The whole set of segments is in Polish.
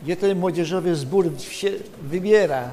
Gdzie ten młodzieżowy zbór się wybiera?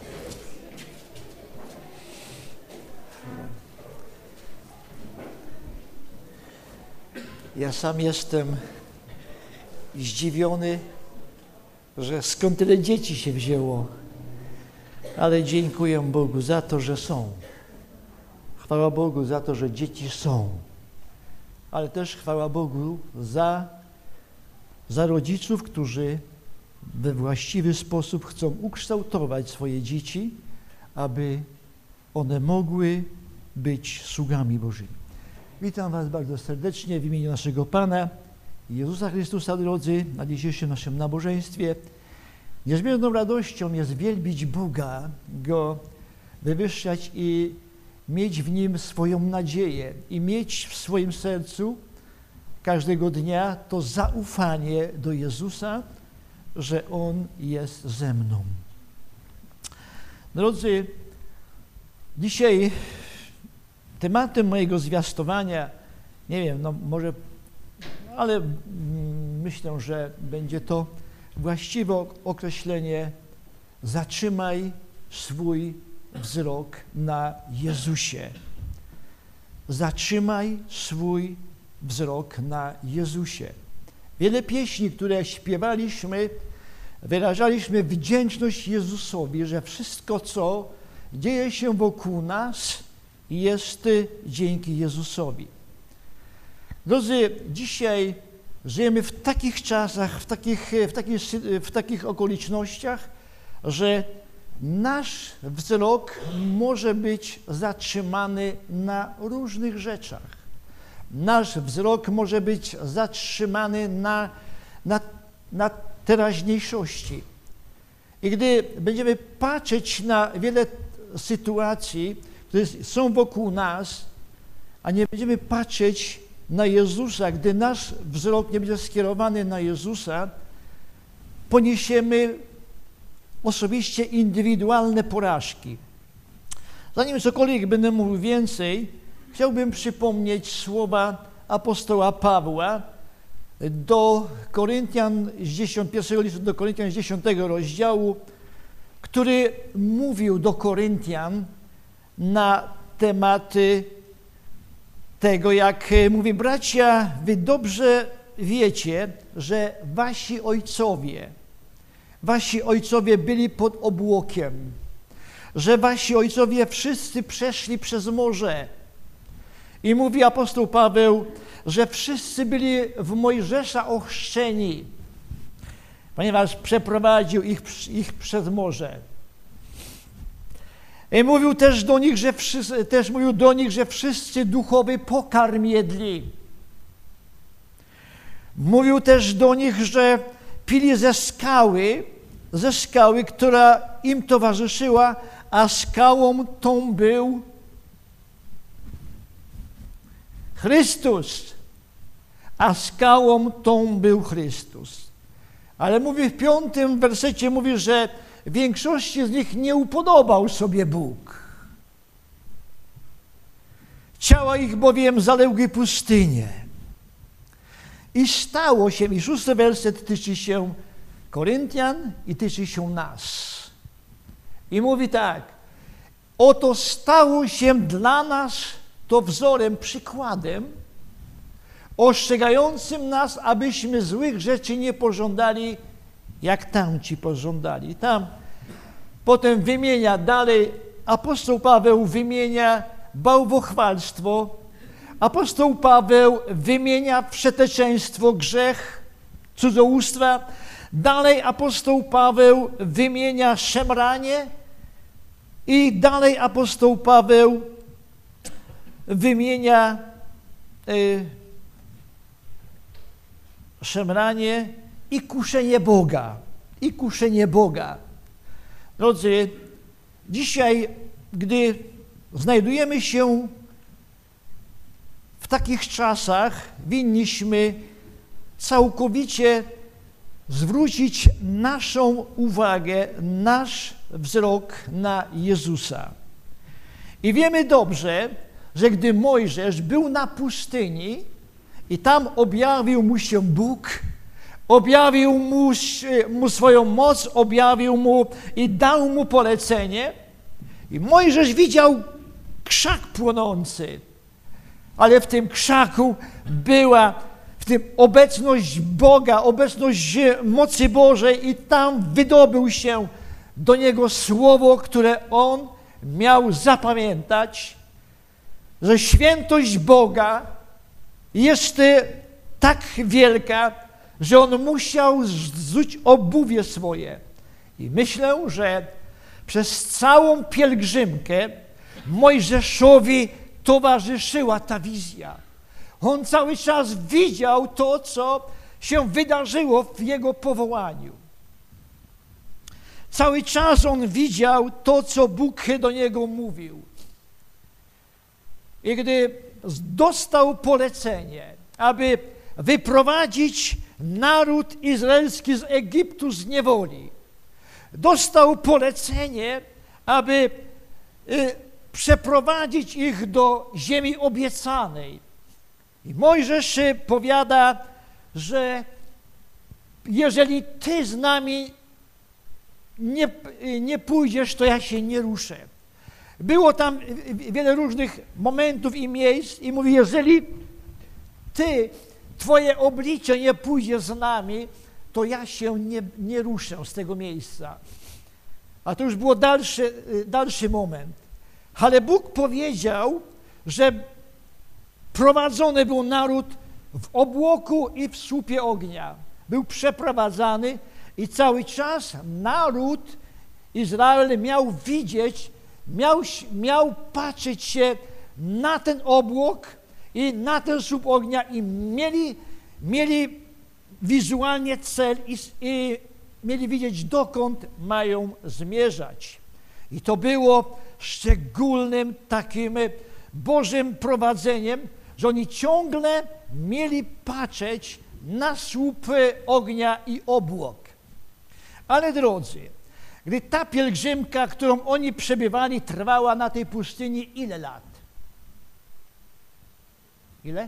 Ja sam jestem zdziwiony, że skąd tyle dzieci się wzięło, ale dziękuję Bogu za to, że są. Chwała Bogu za to, że dzieci są, ale też chwała Bogu za rodziców, którzy we właściwy sposób chcą ukształtować swoje dzieci, aby one mogły być sługami Bożymi. Witam Was bardzo serdecznie w imieniu naszego Pana Jezusa Chrystusa, drodzy, na dzisiejszym naszym nabożeństwie. Niezmierną radością jest wielbić Boga, Go wywyższać i mieć w Nim swoją nadzieję i mieć w swoim sercu każdego dnia to zaufanie do Jezusa, że On jest ze mną. Drodzy, dzisiaj tematem mojego zwiastowania, nie wiem, no może, ale myślę, że będzie to właściwe określenie: zatrzymaj swój wzrok na Jezusie. Zatrzymaj swój wzrok na Jezusie. Wiele pieśni, które śpiewaliśmy, wyrażaliśmy wdzięczność Jezusowi, że wszystko, co dzieje się wokół nas, jest dzięki Jezusowi. Drodzy, dzisiaj żyjemy w takich czasach, w takich okolicznościach, że nasz wzrok może być zatrzymany na różnych rzeczach. Nasz wzrok może być zatrzymany na teraźniejszości. I gdy będziemy patrzeć na wiele sytuacji, które są wokół nas, a nie będziemy patrzeć na Jezusa, gdy nasz wzrok nie będzie skierowany na Jezusa, poniesiemy osobiście indywidualne porażki. Zanim cokolwiek będę mówił więcej, chciałbym przypomnieć słowa apostoła Pawła do Koryntian, pierwszego listu do Koryntian z 10 rozdziału, który mówił do Koryntian na tematy tego, jak mówi: bracia, wy dobrze wiecie, że wasi ojcowie byli pod obłokiem, że wasi ojcowie wszyscy przeszli przez morze. I mówi apostoł Paweł, że wszyscy byli w Mojżesza ochrzczeni, ponieważ przeprowadził ich przez morze. I mówił też do nich, że wszyscy duchowy pokarm jedli. Mówił też do nich, że pili ze skały, która im towarzyszyła, a skałą tą był Chrystus. Ale mówi w 5 wersecie, mówi, że większości z nich nie upodobał sobie Bóg. Ciała ich bowiem zaległy pustynię. I stało się, i 6 werset tyczy się Koryntian i tyczy się nas. I mówi tak: oto stało się dla nas to wzorem, przykładem, ostrzegającym nas, abyśmy złych rzeczy nie pożądali, jak tamci pożądali. Tam potem wymienia dalej, apostoł Paweł wymienia bałwochwalstwo, apostoł Paweł wymienia wszeteczeństwo, grzech, cudzołóstwa. Dalej apostoł Paweł wymienia szemranie i dalej apostoł Paweł wymienia szemranie i kuszenie Boga. Drodzy, dzisiaj, gdy znajdujemy się w takich czasach, winniśmy całkowicie zwrócić naszą uwagę, nasz wzrok na Jezusa. I wiemy dobrze, że gdy Mojżesz był na pustyni i tam objawił mu się Bóg, objawił mu swoją moc, objawił mu i dał mu polecenie. I Mojżesz widział krzak płonący, ale w tym krzaku była w tym obecność Boga, obecność mocy Bożej i tam wydobył się do niego słowo, które on miał zapamiętać, że świętość Boga jest tak wielka, że on musiał zrzucić obuwie swoje. I myślę, że przez całą pielgrzymkę Mojżeszowi towarzyszyła ta wizja. On cały czas widział to, co się wydarzyło w jego powołaniu. Cały czas on widział to, co Bóg do niego mówił. I gdy dostał polecenie, aby wyprowadzić naród izraelski z Egiptu z niewoli, dostał polecenie, aby przeprowadzić ich do ziemi obiecanej. I Mojżesz powiada, że jeżeli ty z nami nie pójdziesz, to ja się nie ruszę. Było tam wiele różnych momentów i miejsc i mówi, jeżeli twoje oblicze nie pójdzie z nami, to ja się nie ruszę z tego miejsca. A to już było dalszy moment. Ale Bóg powiedział, że prowadzony był naród w obłoku i w słupie ognia. Był przeprowadzany i cały czas naród Izrael miał widzieć, miał patrzeć się na ten obłok i na ten słup ognia i mieli wizualnie cel i mieli widzieć, dokąd mają zmierzać. I to było szczególnym takim Bożym prowadzeniem, że oni ciągle mieli patrzeć na słup ognia i obłok. Ale drodzy, gdy ta pielgrzymka, którą oni przebywali, trwała na tej pustyni ile lat? Ile?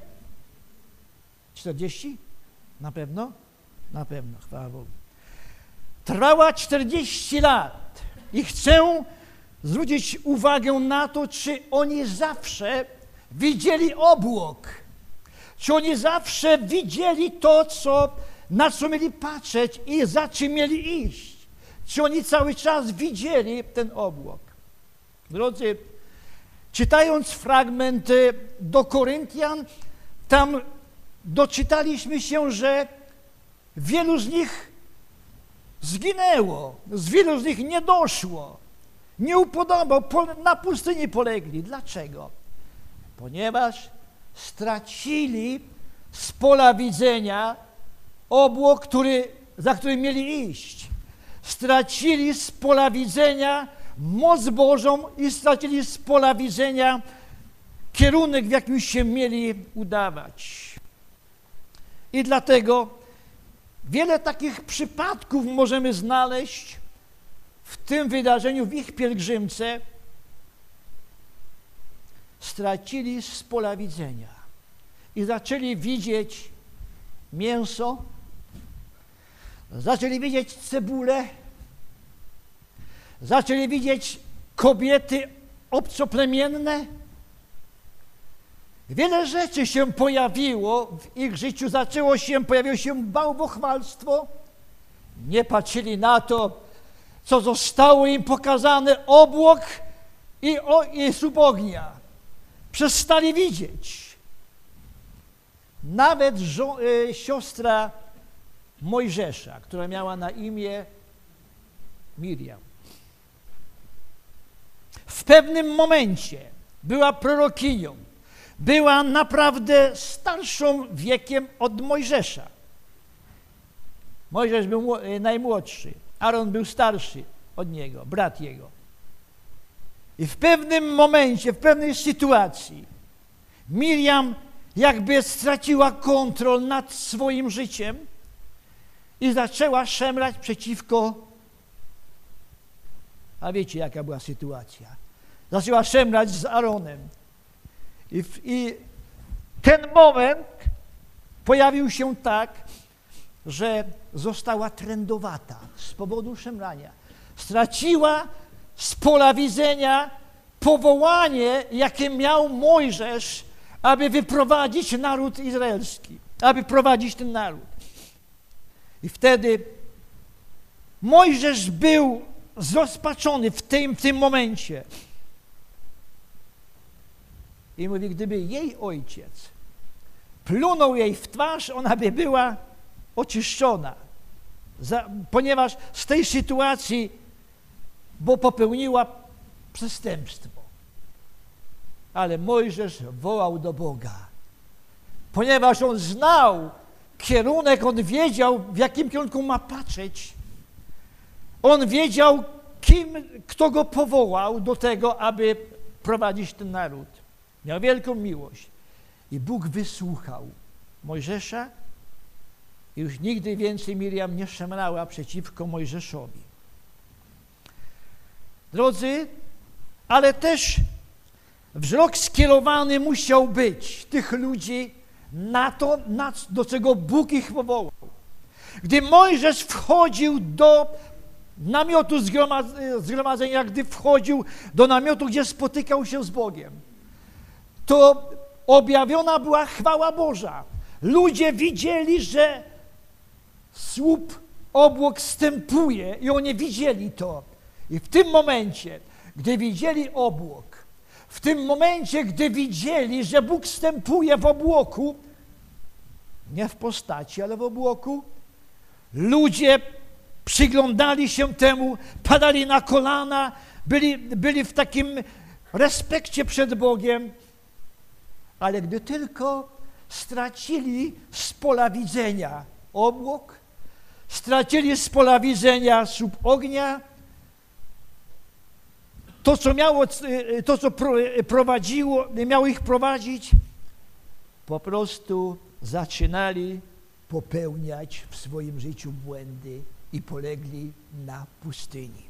40? Na pewno? Na pewno, chwała Bogu. Trwała 40 lat i chcę zwrócić uwagę na to, czy oni zawsze widzieli obłok, czy oni zawsze widzieli to, na co mieli patrzeć i za czym mieli iść, czy oni cały czas widzieli ten obłok. Drodzy, czytając fragment do Koryntian, tam doczytaliśmy się, że wielu z nich zginęło, z wielu z nich nie doszło, nie upodobał, na pustyni polegli. Dlaczego? Ponieważ stracili z pola widzenia obłok, za którym mieli iść. Stracili z pola widzenia moc Bożą i stracili z pola widzenia kierunek, w jakim się mieli udawać. I dlatego wiele takich przypadków możemy znaleźć w tym wydarzeniu, w ich pielgrzymce. Stracili z pola widzenia i zaczęli widzieć mięso, zaczęli widzieć cebulę, zaczęli widzieć kobiety obcoplemienne. Wiele rzeczy się pojawiło w ich życiu, pojawiło się bałwochwalstwo. Nie patrzyli na to, co zostało im pokazane, obłok i słup ognia. Przestali widzieć. Nawet siostra Mojżesza, która miała na imię Miriam, w pewnym momencie była prorokinią, była naprawdę starszą wiekiem od Mojżesza. Mojżesz był najmłodszy, Aaron był starszy od niego, brat jego. I w pewnym momencie, w pewnej sytuacji Miriam jakby straciła kontrolę nad swoim życiem i zaczęła szemrać przeciwko, a wiecie, jaka była sytuacja. Zaczęła szemrać z Aaronem. I ten moment pojawił się tak, że została trędowata z powodu szemrania. Straciła z pola widzenia powołanie, jakie miał Mojżesz, aby wyprowadzić naród izraelski, aby prowadzić ten naród. I wtedy Mojżesz był zrozpaczony w tym momencie. I mówi, gdyby jej ojciec plunął jej w twarz, ona by była oczyszczona. Ponieważ z tej sytuacji, bo popełniła przestępstwo. Ale Mojżesz wołał do Boga. Ponieważ on znał kierunek, on wiedział, w jakim kierunku ma patrzeć. On wiedział, kto go powołał do tego, aby prowadzić ten naród. Miał wielką miłość. I Bóg wysłuchał Mojżesza i już nigdy więcej Miriam nie szemrała przeciwko Mojżeszowi. Drodzy, ale też wzrok skierowany musiał być tych ludzi na to, do czego Bóg ich powołał. Gdy Mojżesz wchodził do namiotu zgromadzenia, gdy wchodził do namiotu, gdzie spotykał się z Bogiem, to objawiona była chwała Boża. Ludzie widzieli, że słup, obłok zstępuje i oni widzieli to. I w tym momencie, gdy widzieli obłok, w tym momencie, gdy widzieli, że Bóg wstępuje w obłoku, nie w postaci, ale w obłoku, ludzie przyglądali się temu, padali na kolana, byli w takim respekcie przed Bogiem, ale gdy tylko stracili z pola widzenia obłok, stracili z pola widzenia słup ognia, to, co miało ich prowadzić, po prostu zaczynali popełniać w swoim życiu błędy i polegli na pustyni.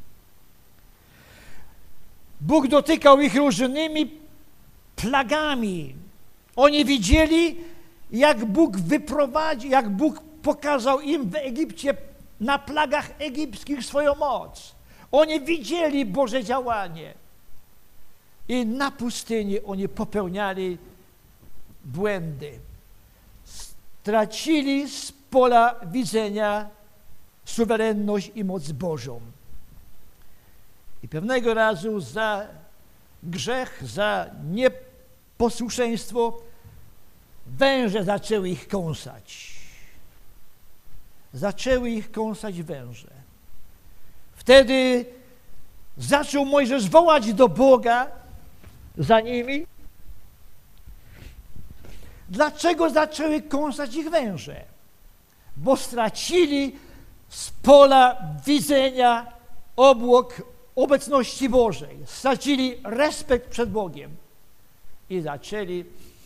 Bóg dotykał ich różnymi plagami. Oni widzieli, jak Bóg wyprowadził, jak Bóg pokazał im w Egipcie na plagach egipskich swoją moc. Oni widzieli Boże działanie i na pustyni oni popełniali błędy. Stracili z pola widzenia suwerenność i moc Bożą. I pewnego razu za grzech, za nieposłuszeństwo węże zaczęły ich kąsać. Zaczęły ich kąsać węże. Wtedy zaczął Mojżesz wołać do Boga za nimi. Dlaczego zaczęły kąsać ich węże? Bo stracili z pola widzenia obłok obecności Bożej. Stracili respekt przed Bogiem i zaczęli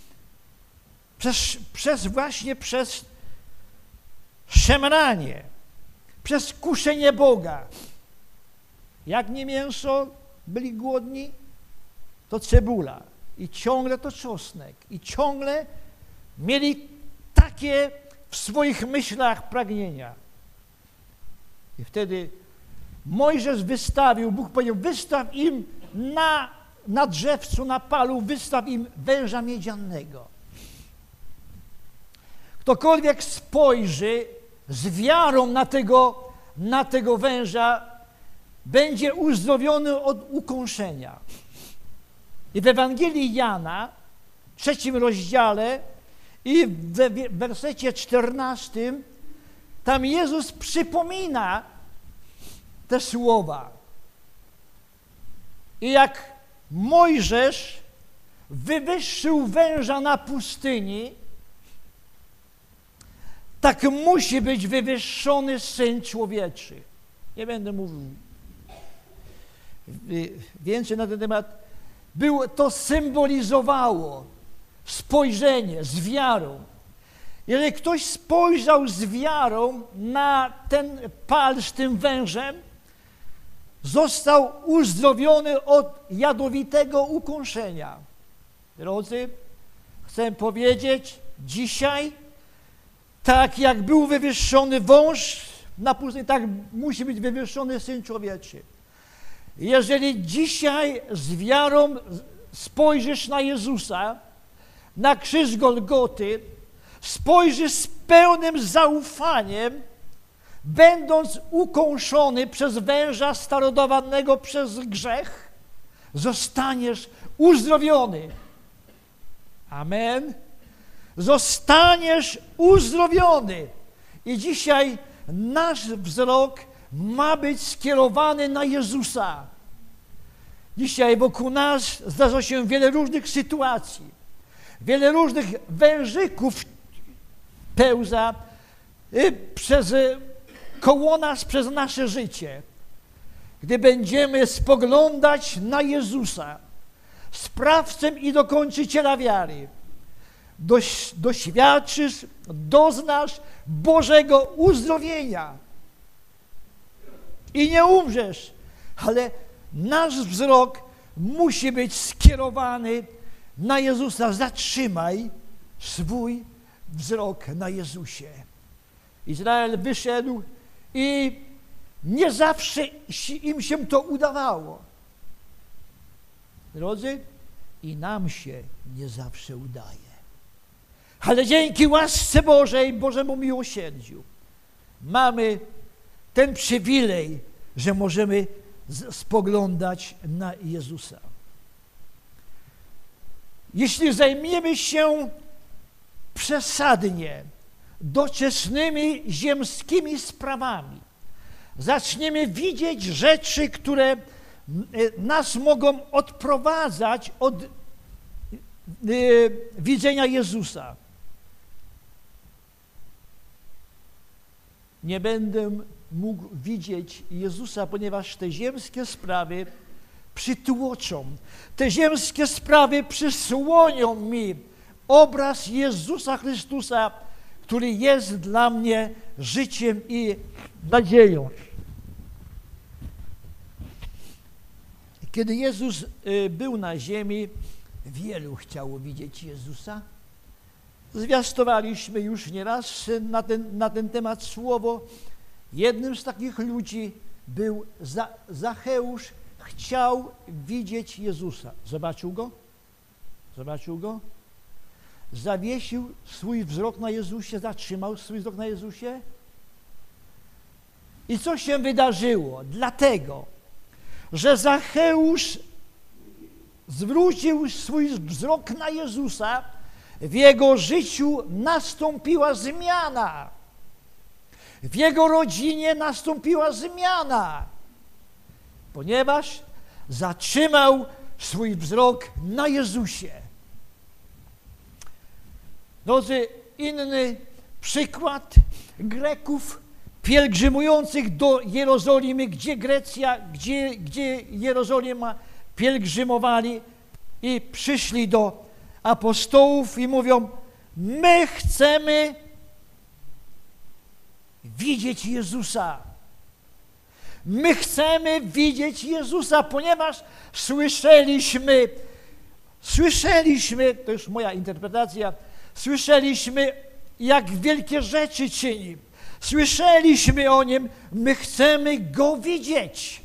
przez szemranie, przez kuszenie Boga. Jak nie mięso, byli głodni, to cebula i ciągle to czosnek i ciągle mieli takie w swoich myślach pragnienia. I wtedy Mojżesz wystawił, Bóg powiedział, wystaw im na drzewcu, na palu, wystaw im węża miedzianego. Ktokolwiek spojrzy z wiarą na tego węża, będzie uzdrowiony od ukąszenia. I w Ewangelii Jana, 3 rozdziale i w wersecie 14, tam Jezus przypomina te słowa. I jak Mojżesz wywyższył węża na pustyni, tak musi być wywyższony Syn Człowieczy. Nie będę mówił więcej na ten temat. To symbolizowało spojrzenie z wiarą. Jeżeli ktoś spojrzał z wiarą na ten pal z tym wężem, został uzdrowiony od jadowitego ukąszenia. Drodzy, chcę powiedzieć dzisiaj, Tak jak był wywyższony wąż na pustyni, tak musi być wywyższony Syn Człowieczy. Jeżeli dzisiaj z wiarą spojrzysz na Jezusa, na krzyż Golgoty, spojrzysz z pełnym zaufaniem, będąc ukąszony przez węża starodowanego przez grzech, zostaniesz uzdrowiony. Amen. Zostaniesz uzdrowiony. I dzisiaj nasz wzrok ma być skierowany na Jezusa. Dzisiaj wokół nas zdarza się wiele różnych sytuacji. Wiele różnych wężyków pełza koło nas przez nasze życie. Gdy będziemy spoglądać na Jezusa, sprawcę i dokończyciela wiary, doświadczysz, doznasz Bożego uzdrowienia i nie umrzesz, ale nasz wzrok musi być skierowany na Jezusa. Zatrzymaj swój wzrok na Jezusie. Izrael wyszedł i nie zawsze im się to udawało. Drodzy, i nam się nie zawsze udaje. Ale dzięki łasce Bożej, Bożemu miłosierdziu, mamy ten przywilej, że możemy spoglądać na Jezusa. Jeśli zajmiemy się przesadnie doczesnymi ziemskimi sprawami, zaczniemy widzieć rzeczy, które nas mogą odprowadzać od widzenia Jezusa. Nie będę mógł widzieć Jezusa, ponieważ te ziemskie sprawy przytłoczą. Te ziemskie sprawy przysłonią mi obraz Jezusa Chrystusa, który jest dla mnie życiem i nadzieją. Kiedy Jezus był na ziemi, wielu chciało widzieć Jezusa. Zwiastowaliśmy już nieraz na ten temat słowo. Jednym z takich ludzi był Zacheusz. Chciał widzieć Jezusa. Zobaczył Go? Zobaczył Go? Zawiesił swój wzrok na Jezusie, zatrzymał swój wzrok na Jezusie. I co się wydarzyło? Dlatego, że Zacheusz zwrócił swój wzrok na Jezusa, w jego życiu nastąpiła zmiana. W jego rodzinie nastąpiła zmiana, ponieważ zatrzymał swój wzrok na Jezusie. Drodzy, inny przykład Greków pielgrzymujących do Jerozolimy, gdzie Grecja, gdzie Jerozolima pielgrzymowali i przyszli do apostołów i mówią: my chcemy widzieć Jezusa. My chcemy widzieć Jezusa, ponieważ słyszeliśmy, to już moja interpretacja, słyszeliśmy, jak wielkie rzeczy czyni. Słyszeliśmy o Nim, my chcemy Go widzieć.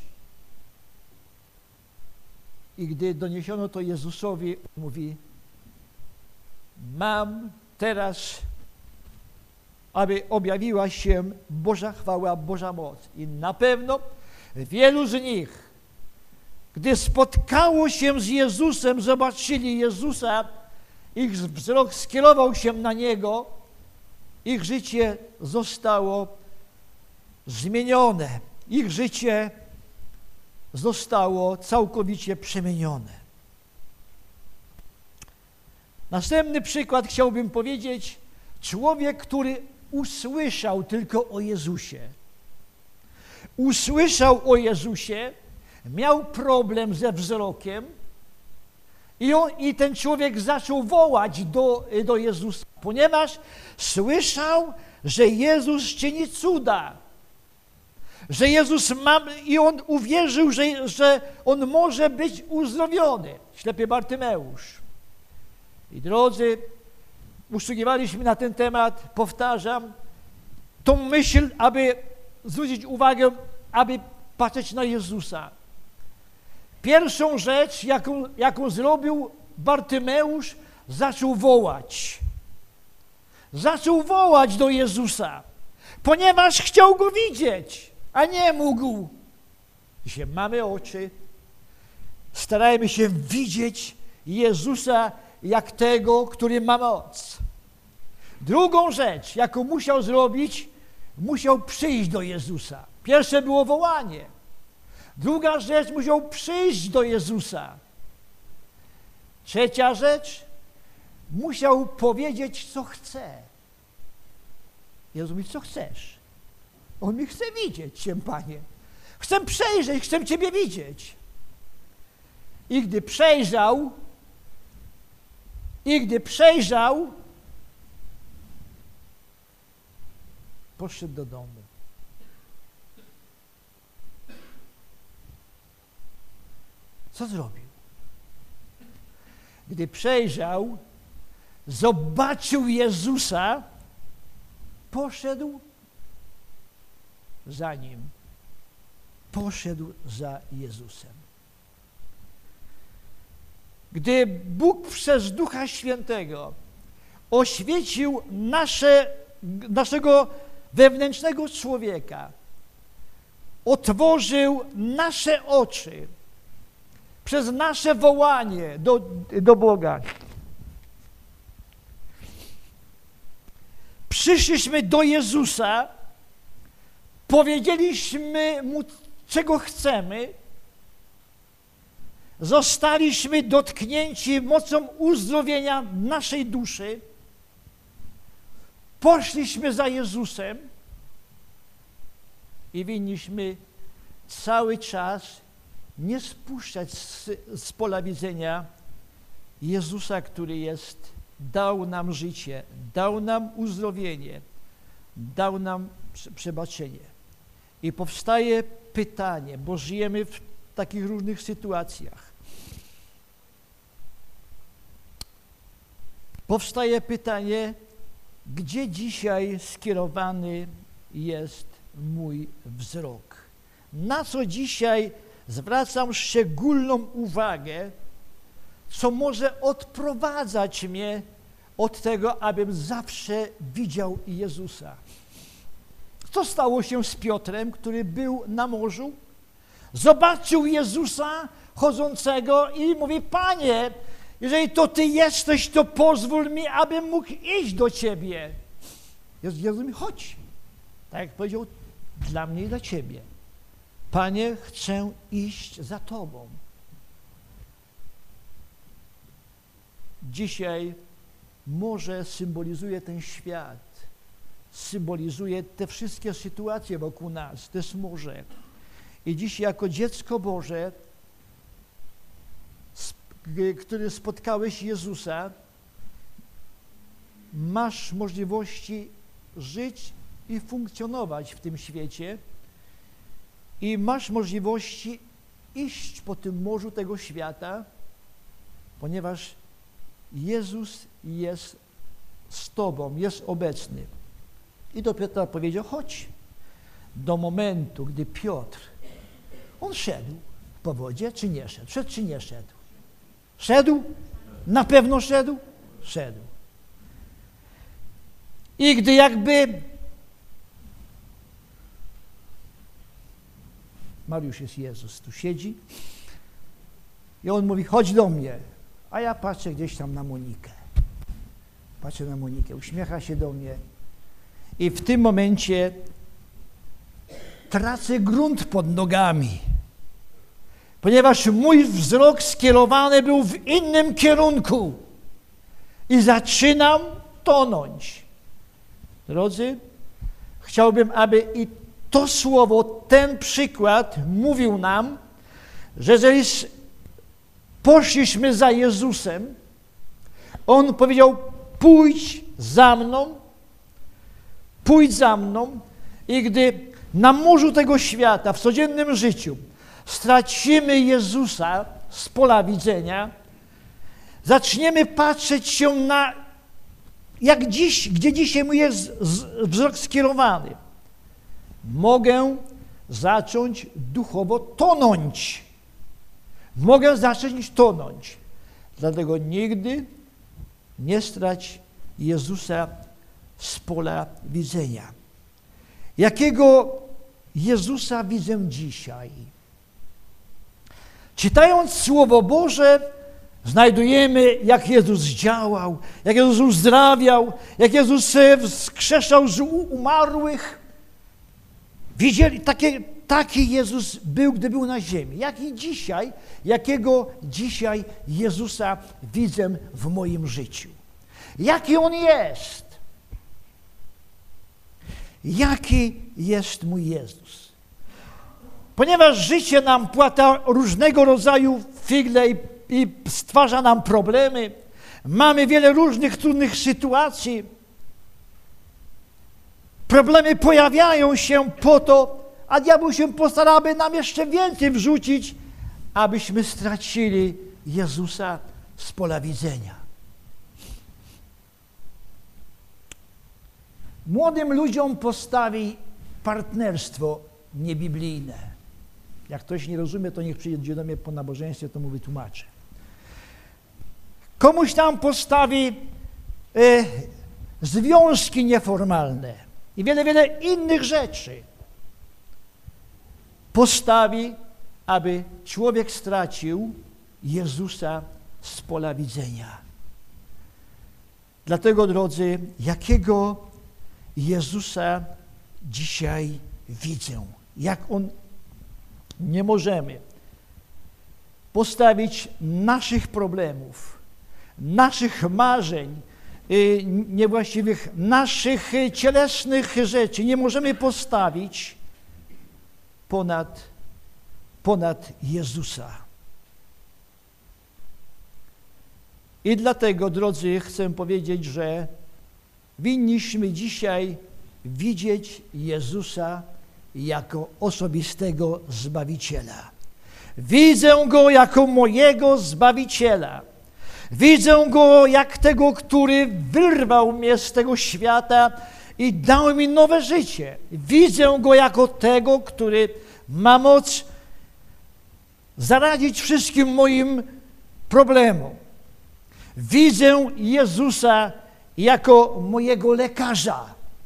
I gdy doniesiono to Jezusowi, mówi: mam teraz, aby objawiła się Boża chwała, Boża moc. I na pewno wielu z nich, gdy spotkało się z Jezusem, zobaczyli Jezusa, ich wzrok skierował się na Niego, ich życie zostało zmienione. Ich życie zostało całkowicie przemienione. Następny przykład chciałbym powiedzieć. Człowiek, który usłyszał tylko o Jezusie. Usłyszał o Jezusie, miał problem ze wzrokiem i ten człowiek zaczął wołać do Jezusa, ponieważ słyszał, że Jezus czyni cuda, że Jezus ma, i on uwierzył, że on może być uzdrowiony. Ślepy Bartymeusz. I drodzy, usługiwaliśmy na ten temat, powtarzam, tą myśl, aby zwrócić uwagę, aby patrzeć na Jezusa. Pierwszą rzecz, jaką zrobił Bartymeusz, zaczął wołać. Zaczął wołać do Jezusa, ponieważ chciał Go widzieć, a nie mógł. Dzisiaj mamy oczy, starajmy się widzieć Jezusa jak tego, który ma moc. Drugą rzecz, jaką musiał zrobić, musiał przyjść do Jezusa. Pierwsze było wołanie. Druga rzecz, musiał przyjść do Jezusa. Trzecia rzecz, musiał powiedzieć, co chce. Jezus mówi, co chcesz? On mi chce widzieć Cię, Panie. Chcę przejrzeć, chcę Ciebie widzieć. I gdy przejrzał, poszedł do domu. Co zrobił? Gdy przejrzał, zobaczył Jezusa, poszedł za Nim. Poszedł za Jezusem. Gdy Bóg przez Ducha Świętego oświecił naszego wewnętrznego człowieka, otworzył nasze oczy przez nasze wołanie do Boga. Przyszliśmy do Jezusa, powiedzieliśmy Mu, czego chcemy, zostaliśmy dotknięci mocą uzdrowienia naszej duszy, poszliśmy za Jezusem i winniśmy cały czas nie spuszczać z pola widzenia Jezusa, który dał nam życie, dał nam uzdrowienie, dał nam przebaczenie. I powstaje pytanie, bo żyjemy w takich różnych sytuacjach. Powstaje pytanie, gdzie dzisiaj skierowany jest mój wzrok? Na co dzisiaj zwracam szczególną uwagę, co może odprowadzać mnie od tego, abym zawsze widział Jezusa. Co stało się z Piotrem, który był na morzu? Zobaczył Jezusa chodzącego i mówi, Panie, jeżeli to Ty jesteś, to pozwól mi, abym mógł iść do Ciebie. Jezus mówi, chodź. Tak jak powiedział, dla mnie i dla Ciebie. Panie, chcę iść za Tobą. Dzisiaj morze symbolizuje ten świat, symbolizuje te wszystkie sytuacje wokół nas, to jest morze. I dzisiaj jako dziecko Boże, który spotkałeś Jezusa, masz możliwości żyć i funkcjonować w tym świecie i masz możliwości iść po tym morzu tego świata, ponieważ Jezus jest z Tobą, jest obecny. I do Piotra powiedział, chodź. Do momentu, gdy Piotr, on szedł po wodzie, czy nie szedł? Szedł, czy nie szedł? Szedł? Na pewno szedł? Szedł. I gdy jakby Mariusz jest Jezus, tu siedzi i on mówi, chodź do mnie. A ja patrzę gdzieś tam na Monikę. Patrzę na Monikę, uśmiecha się do mnie. I w tym momencie tracę grunt pod nogami, ponieważ mój wzrok skierowany był w innym kierunku i zaczynam tonąć. Drodzy, chciałbym, aby i to słowo, ten przykład mówił nam, że jeżeli poszliśmy za Jezusem, On powiedział, pójdź za mną i gdy na morzu tego świata, w codziennym życiu stracimy Jezusa z pola widzenia, zaczniemy patrzeć się na gdzie dzisiaj mój jest wzrok skierowany, mogę zacząć duchowo tonąć. Mogę zacząć tonąć. Dlatego nigdy nie strać Jezusa z pola widzenia. Jakiego Jezusa widzę dzisiaj? Czytając Słowo Boże, znajdujemy, jak Jezus działał, jak Jezus uzdrawiał, jak Jezus wskrzeszał z umarłych. Widzieli, taki Jezus był, gdy był na ziemi. Jakiego dzisiaj Jezusa widzę w moim życiu? Jaki On jest? Jaki jest mój Jezus? Ponieważ życie nam płata różnego rodzaju figle i stwarza nam problemy, mamy wiele różnych trudnych sytuacji, problemy pojawiają się po to, a diabeł się postara, aby nam jeszcze więcej wrzucić, abyśmy stracili Jezusa z pola widzenia. Młodym ludziom postawi partnerstwo niebiblijne. Jak ktoś nie rozumie, to niech przyjdzie do mnie po nabożeństwie, to mu wytłumaczę. Komuś tam postawi związki nieformalne i wiele innych rzeczy. Postawi, aby człowiek stracił Jezusa z pola widzenia. Dlatego, drodzy, jakiego Jezusa dzisiaj widzę? Jak On nie możemy postawić naszych problemów, naszych marzeń, niewłaściwych, naszych cielesnych rzeczy, nie możemy postawić ponad Jezusa. I dlatego, drodzy, chcę powiedzieć, że winniśmy dzisiaj widzieć Jezusa jako osobistego Zbawiciela. Widzę Go jako mojego Zbawiciela. Widzę Go jak tego, który wyrwał mnie z tego świata i dał mi nowe życie. Widzę Go jako tego, który ma moc zaradzić wszystkim moim problemom. Widzę Jezusa jako mojego lekarza.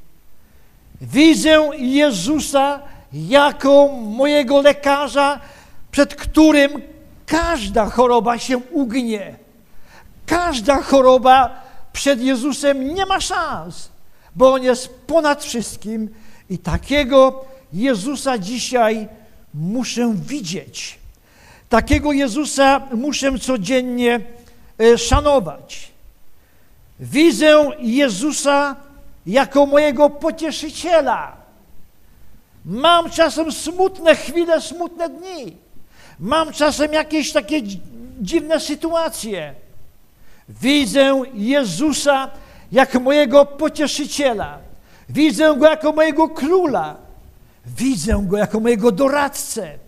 Widzę Jezusa jako mojego lekarza, przed którym każda choroba się ugnie. Każda choroba przed Jezusem nie ma szans, bo On jest ponad wszystkim i takiego Jezusa dzisiaj muszę widzieć. Takiego Jezusa muszę codziennie szanować. Widzę Jezusa jako mojego pocieszyciela. Mam czasem smutne chwile, smutne dni. Mam czasem jakieś takie dziwne sytuacje. Widzę Jezusa jako mojego pocieszyciela. Widzę Go jako mojego króla. Widzę Go jako mojego doradcę.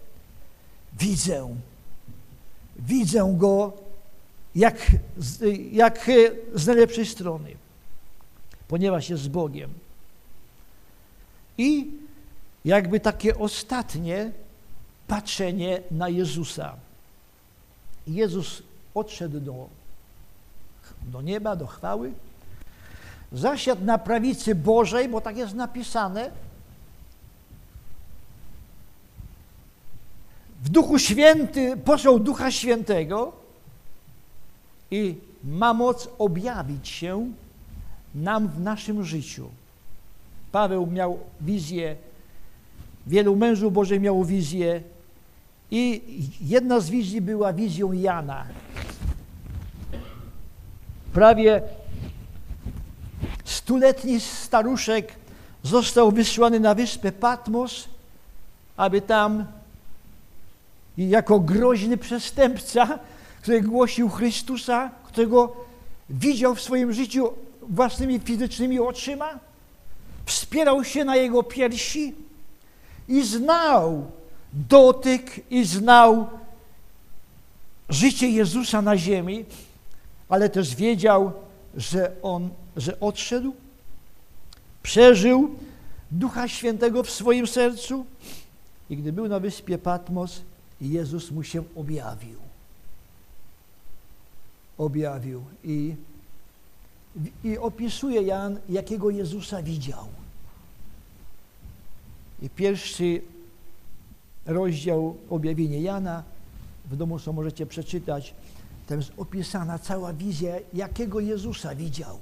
Widzę Go jak z najlepszej strony, ponieważ jest Bogiem. I jakby takie ostatnie patrzenie na Jezusa. Jezus odszedł do nieba, do chwały, zasiadł na prawicy Bożej, bo tak jest napisane. W Duchu Święty posłał Ducha Świętego i ma moc objawić się nam w naszym życiu. Paweł miał wizję, wielu mężów Bożych miało wizję i jedna z wizji była wizją Jana. Prawie 100-letni staruszek został wysłany na wyspę Patmos, aby tam jako groźny przestępca, który głosił Chrystusa, którego widział w swoim życiu własnymi fizycznymi oczyma, wspierał się na jego piersi i znał dotyk i znał życie Jezusa na ziemi, ale też wiedział, że odszedł, przeżył Ducha Świętego w swoim sercu i gdy był na wyspie Patmos, Jezus mu się objawił. I opisuje Jan, jakiego Jezusa widział. I pierwszy rozdział objawienia Jana, w domu co możecie przeczytać, tam jest opisana cała wizja, jakiego Jezusa widział.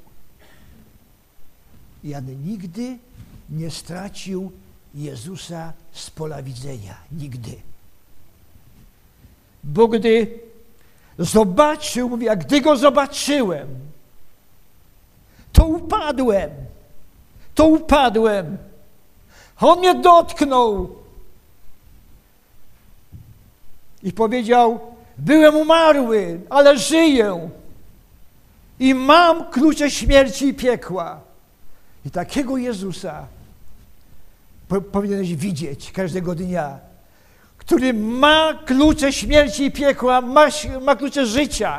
Jan nigdy nie stracił Jezusa z pola widzenia. Nigdy. Bo gdy zobaczył, mówi, a gdy go zobaczyłem, to upadłem. On mnie dotknął i powiedział, byłem umarły, ale żyję i mam klucze śmierci i piekła. I takiego Jezusa powinieneś widzieć każdego dnia, który ma klucze śmierci i piekła, ma klucze życia.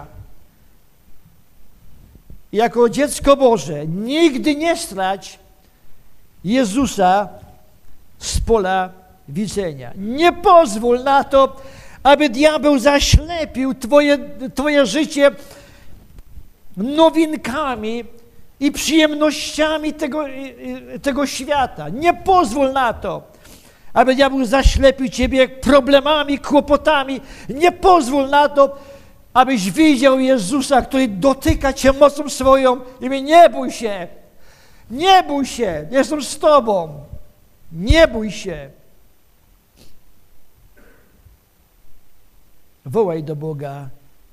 I jako dziecko Boże nigdy nie strać Jezusa z pola widzenia. Nie pozwól na to, aby diabeł zaślepił twoje życie nowinkami i przyjemnościami tego świata. Nie pozwól na to, aby diabeł zaślepił ciebie problemami, kłopotami. Nie pozwól na to, abyś widział Jezusa, który dotyka cię mocą swoją i mówi, nie bój się, jestem z tobą. Nie bój się. Wołaj do Boga.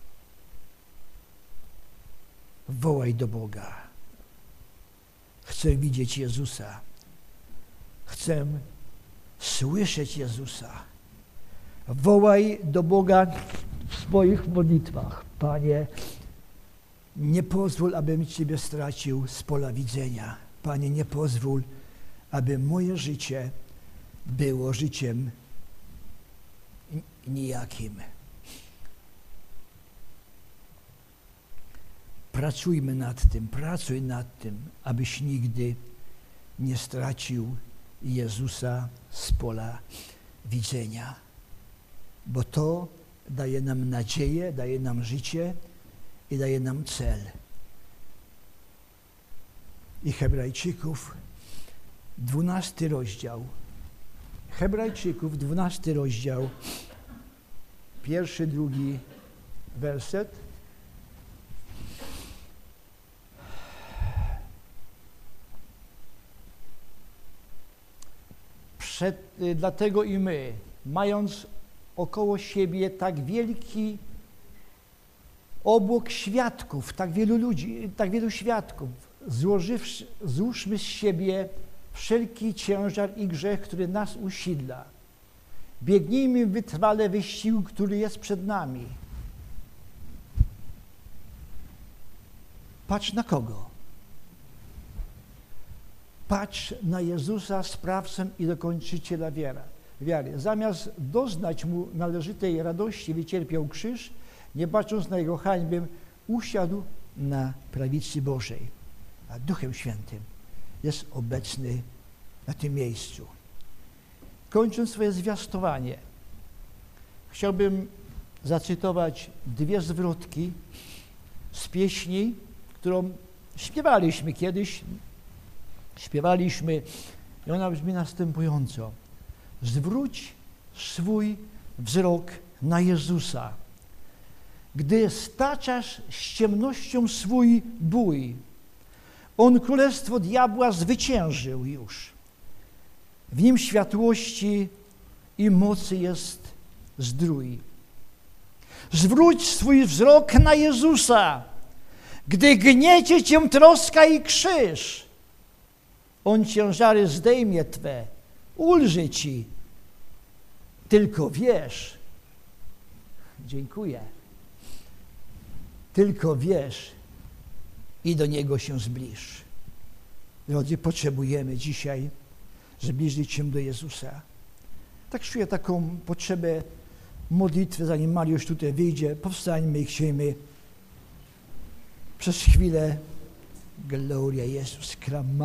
Wołaj do Boga. Chcę widzieć Jezusa. Chcę słyszeć Jezusa. Wołaj do Boga w swoich modlitwach. Panie, nie pozwól, abym Ciebie stracił z pola widzenia. Panie, nie pozwól, aby moje życie było życiem nijakim. Pracuj nad tym, abyś nigdy nie stracił Jezusa z pola widzenia. Bo to daje nam nadzieję, daje nam życie i daje nam cel. I Hebrajczyków, 12 rozdział. Hebrajczyków, 12 rozdział, 1, 2 werset. Dlatego i my, mając około siebie tak wielki obłok świadków, tak wielu ludzi, tak wielu świadków, złóżmy z siebie wszelki ciężar i grzech, który nas usidla. Biegnijmy wytrwale wysiłku, który jest przed nami. Patrz na kogo? Patrz na Jezusa, sprawcę i dokończyciela wiary. Zamiast doznać Mu należytej radości, wycierpiał krzyż, nie patrząc na Jego hańbę, usiadł na prawicy Bożej, a Duchem Świętym jest obecny na tym miejscu. Kończąc swoje zwiastowanie, chciałbym zacytować 2 zwrotki z pieśni, którą śpiewaliśmy kiedyś. I ona brzmi następująco. Zwróć swój wzrok na Jezusa, gdy staczasz z ciemnością swój bój. On królestwo diabła zwyciężył już. W nim światłości i mocy jest zdrój. Zwróć swój wzrok na Jezusa, gdy gniecie cię troska i krzyż. On ciężary zdejmie Twe, ulży Ci. Tylko wierz. Dziękuję. Tylko wierz i do Niego się zbliż. Drodzy, potrzebujemy dzisiaj zbliżyć się do Jezusa. Tak czuję taką potrzebę modlitwy, zanim Mariusz tutaj wyjdzie. Powstańmy i chciejmy przez chwilę Gloria a Jezus.